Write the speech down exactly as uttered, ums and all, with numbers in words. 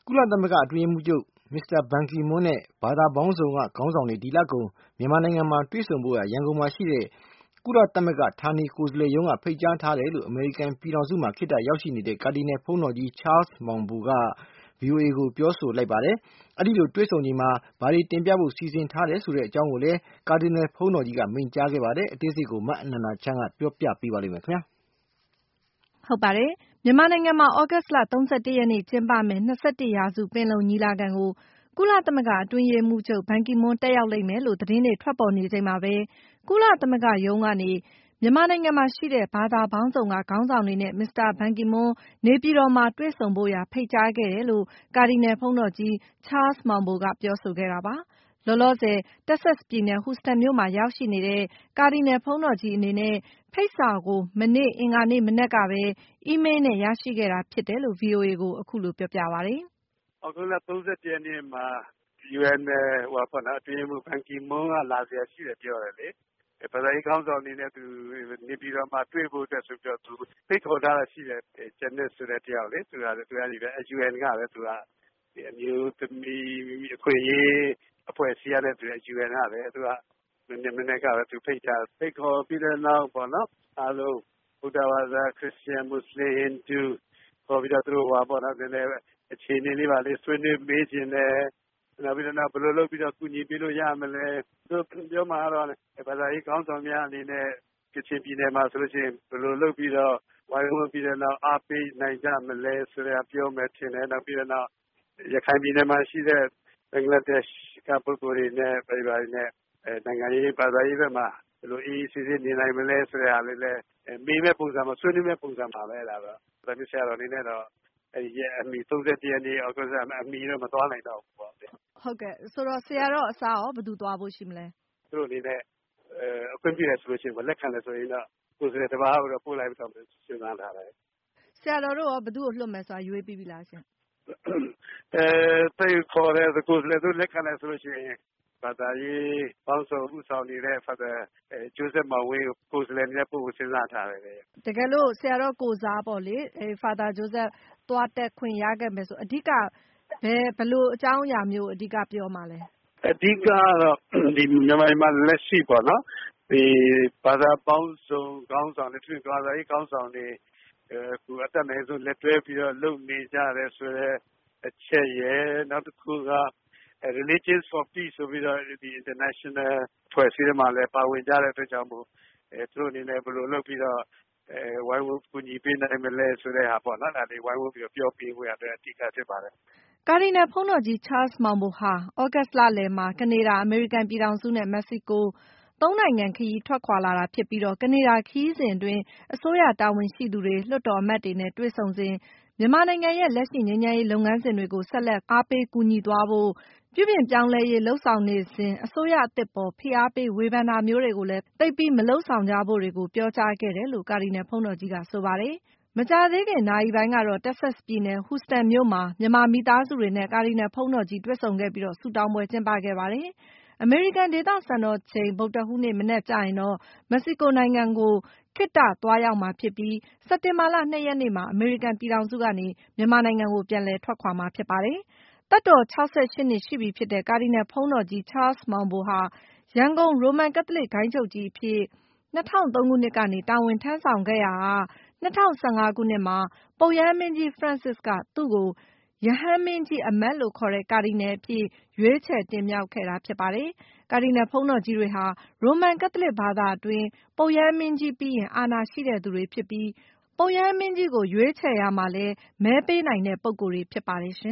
ကုလသမဂ္ဂအတွင်းရေးမှူးချုပ် မစ္စတာဘန်ကီမွန်းနဲ့ဘာသာပေါင်းစုံကခေါင်းဆောင်တွေဒီလကုန်မြန်မာနိုင်ငံမှာတွေ့ဆုံဖို့ရန်ကုန်မှာရှိတဲ့ကုလသမဂ္ဂဌာနေကိုယ်စားလှယ်ရုံးကဖိတ်ကြားထားတယ်လို့အမေရိကန်ပြည်ထောင်စုမှာခေတ္တရောက်ရှိနေတဲ့ကာဒီနယ်ဘုန်းတော်ကြီးချားလ်စ်မောင်ဘိုက ဗွီအိုအေကိုပြောဆိုလိုက်ပါတယ်။အဲဒီလိုတွေ့ဆုံချိန်မှာဘာတွေတင်ပြဖို့စီစဉ်ထားတယ်ဆိုတဲ့အကြောင်းကိုလည်းကာဒီနယ်ဘုန်းတော်ကြီးကမိန့်ကြားခဲ့ပါတယ်။အသေးစိတ်ကိုမအနန္ဒာချမ်းကပြောပြပေးပါလိမ့်မယ်ခင်ဗျာ။ဟုတ်ပါတယ်။မြန်မာနိုင်ငံမှာသြဂုတ်လ၃၁ရက်နေ့ကျင်းပမယ့်၂၁ရာစုပင်လုံညီလာခံကိုကုလသမဂ္ဂအတွင်းရေးမှူးချုပ်ဘန်ကီမွန်းတက်ရောက်လိမ့်မယ်လို့သတင်းတွေထွက်ပေါ်နေချိန်မှာပဲကုလသမဂ္ဂရုံးကနေမြန်မာနိုင်ငံမှာရှိတဲ့ဘာသာပေါင်းစုံကခေါင်းဆောင်တွေနဲ့မစ္စတာဘန်ကီမွန်းနေပြည်တော်မှာတွေ့ဆုံဖို့ရာဖိတ်ကြားခဲ့တယ်လို့ကာဒီနယ်ဘုန်းတော်ကြီးချားလ်စ်မောင်ဘိုကပြောဆိုခဲ့တာပါ။လောလောဆယ်တက်ဆက်စ်ပြည်နယ်ဟူစတန်မြို့မှာရောက်ရှိနေတဲ့ကာဒီနယ်ဘုန်းတော်ကြီးအနေနဲ့ဖိတ်စာကိုမနေ့အင်္ဂါနေ့မနက်ကပဲအီးမေးလ်နဲ့ရရှိခဲ့တာဖြစ်တယ်လို့ ဗွီအိုအေကိုအခုလိုပြောပြပါတယ်။“သြဂုတ်လ၃၁ရက်နေ့မှာ ယူအန်အတွင်းရေးမှူးဘန်ကီမွန်းကလာစရာရှိတယ်ပြောတယ်လေ။ဘာသာရေးခေါင်းဆောင်တွေနဲ့သူနေပြည်တော်မှာတွေ့ဖို့အတွက်ဆိုပြီးတော့သူဖိတ်ခေါ်ထားတာရှိတယ်။ဂျန်နစ်ဆိုတဲ့တယောက်လေသူကယူအန်ကပဲသူကအမျိုးသမီးအခွင့်အရေးအဖွဲ့အစည်းရတဲ့သူကယူအန်ကပဲသူကမနေ့မနေ့ကပဲသူဖိတ်ထားဖိတ်ခေါ်ပြီးတဲ့နောက်ပေါ့နော်အားလုံးဗုဒ္ဓဘာသာခရစ်ယာန်မွတ်စလင်ဟိန္ဒူခေါ်ပြီးတော့သူတို့ဟောပေါ့နော်နည်းနည်းအခြေအနေလေးပါလေးဆွေးနွေးမေးခြင်းနဲ့နောက်ပြီးတော့ဘယ်လိုလုပ်ပြီးတော့ကူညီပေးလို့ရမလဲသူပြောမှာတော့ဘာသာရေးခေါင်းဆောင်များအနေနဲ့ကချင်ပြည်နယ်မှာဆိုလို့ရှိရင်ဘယ်လိုလုပ်ပြီးတော့ဝိုင်းဝန်းပြီးတော့အားပေးနိုင်ကြမလဲဆိုတာပြောမယ်ထင်တယ်နောက်ပြီးတော့ရခိုင်ပြည်နယ်မှာရှိတဲ့ဘင်္ဂလားဒေ့ရှ်ကပုဂ္ဂိုလ်တွေနဲ့ပြည်ပါတွေနဲ့နိုင်ငံရေးဘာသာရေးဘက်မှာဘယ်လိုအေးအေးဆေးဆေးနေနိုင်မလဲဆိုတာလေးလည်းမေးမဲ့ပုံစံမှာဆွေးနွေးမဲ့ပုံစံမှာပဲဒါတော့ဒါမျိုးဆရာတော်အနေနဲ့တော့အဲဒီအမီ၃၁ရက်နေ့အောက်တိုဘာအမီတော့မသွားနိုင်တော့ဘူးပေါ့ဟုတ်ကဲ့ဆိုတော့ဆရာတော်အစားရောဘယ်သူသွားဖို့ရှိမလဲသူတို့အနေနဲ့အခွင့်ပြုရဆိုလို့ရှိရင်လက်ခံတယ်ဆိုရင်တော့ကိုယ်စရတဘာကိုတော့ပို့လိုက်ပြီးတော့စဉ်းစားထားတယ်ဆရာတော်တို့ရောဘယ်သူကိုလွှတ်မယ်ဆိုတာရွေးပြီးပြီလားရှင်အဲသိခေါ်တယ်ကိုယ်စရသူလက်ခံတယ်ဆိုလို့ရှိရင်ဘာသာရေးပေါင်းစုံဥဆောင်နေတဲ့ဖတ်တဲ့ကျိုးဆက်မောင်ဝင်းကိုယ်စရနဲ့ပို့ဖို့စဉ်းစားထားတယ်တကယ်လို့ဆရာတော်ကိုစားပေါ့လေဖာသာဂျိုးဆက်သွားတက်ခွင့်ရခဲ့မယ်ဆိုအဓိကဘယ်ဘလို့အကြောင်းအရာမျိုးအဓိကပြောမှာလဲအဓိကတော့ဒီမြန်မာမှာလက်ရှိပေါ့နော်ဒီဘာသာပေါင်းစုံခေါင်းဆောင်တွေသူဘာသာရေးခေါင်းဆောင်တွေအခုအတက်နိုင်ဆုံးလက်တွဲပြီးတော့လုပ်နေကြတယ်ဆိုတော့အချက်ရဲ့နောက်တစ်ခုက Religions for Peace ဆိုပြီးတော့ဒီ international ဖွဲ့စည်းမှာလည်းပါဝင်ကြတဲ့အတွက်ကြောင့်မို့အဲသူတို့အနေနဲ့ဘယ်လိုလုပ်ပြီးတော့အဲဝိုင်းဝန်းကူညီပေးနိုင်မလဲဆိုတဲ့ဟာပေါ့နော်ဒါလေးဝိုင်းဝန်းပြီးတော့ပြောပြဖို့ရတဲ့အဓိကဖြစ်ပါတယ်ကာဒီနယ်ဘုန်းတော်ကြီးချားလ်စ်မောင်ဘိုဟာသြဂုတ်လလယ်မှာကနေဒါအမေရိကန်ပြည်ထောင်စုနဲ့မက္ကဆီကိုသုံးနိုင်ငံခရီးထွက်ခွာလာတာဖြစ်ပြီးတော့ကနေဒါခရီးစဉ်အတွင်းအစိုးရတာဝန်ရှိသူတွေလွှတ်တော်အမတ်တွေနဲ့တွေ့ဆုံစဉ်မြန်မာနိုင်ငံရဲ့လက်ရှိငြိမ်းချမ်းရေးလုပ်ငန်းစဉ်တွေကိုဆက်လက်အားပေးကူညီသွားဖို့ပြုပြင်ပြောင်းလဲရေးလုပ်ဆောင်နေစဉ်အစိုးရအသစ်ပေါ်ဖိအားပေးဝေဖန်တာမျိုးတွေကိုလည်းသိပ်ပြီးမလုပ်ဆောင်ကြဖို့တွေကိုပြောကြားခဲ့တယ်လို့ကာဒီနယ်ဘုန်းတော်ကြီးကဆိုပါတယ်မကြာသေးခင်နာရီပိုင်းကတော့တက်ဆက်စ်ပြည်နယ်ဟူစတန်မြို့မှာမြန်မာမိသားစုတွေနဲ့ကာဒီနယ်ဘုန်းတော်ကြီးတွေ့ဆုံခဲ့ပြီးတော့ဆုတောင်းပွဲကျင်းပခဲ့ပါတယ်။အမေရိကန်ဒေသစံတော်ချိန်ဗုဒ္ဓဟူးနေ့မနက်ကျရင်တော့မက္ကဆီကိုနိုင်ငံကိုခေတ္တသွားရောက်မှာဖြစ်ပြီးစက်တင်ဘာလ၂ရက်နေ့မှာအမေရိကန်ပြည်ထောင်စုကနေမြန်မာနိုင်ငံကိုပြန်လည်ထွက်ခွာမှာဖြစ်ပါတယ်။သက်တော်၆၈နှစ်ရှိပြီဖြစ်တဲ့ကာဒီနယ်ဘုန်းတော်ကြီးချားလ်စ်မောင်ဘိုဟာရန်ကုန်ရိုမန်ကက်သလစ်ဂိုဏ်းချုပ်ကြီးအဖြစ်၂၀၀၃ခုနှစ်ကနေတာဝန်ထမ်းဆောင်ခဲ့ရာက၂၀၁၅ခုနှစ်မှာပုပ်ရဟန်းမင်းကြီးဖရန့်စစ်ကသူ့ကိုရဟန်းမင်းကြီးအမတ်လို့ခေါ်တဲ့ကာဒီနယ်အဖြစ်ရွေးချယ်တင်မြှောက်ခဲ့တာဖြစ်ပါတယ်။ကာဒီနယ်ဘုန်းတော်ကြီးတွေဟာရိုမန်ကက်သလစ်ဘာသာအတွင်းပုပ်ရဟန်းမင်းကြီးပြီးရင်အာဏာရှိတဲ့သူတွေဖြစ်ပြီးပုပ်ရဟန်းမင်းကြီးကိုရွေးချယ်ရာမှာလည်းမဲပေးနိုင်တဲ့ပုဂ္ဂိုလ်တွေဖြစ်ပါတယ်ရှင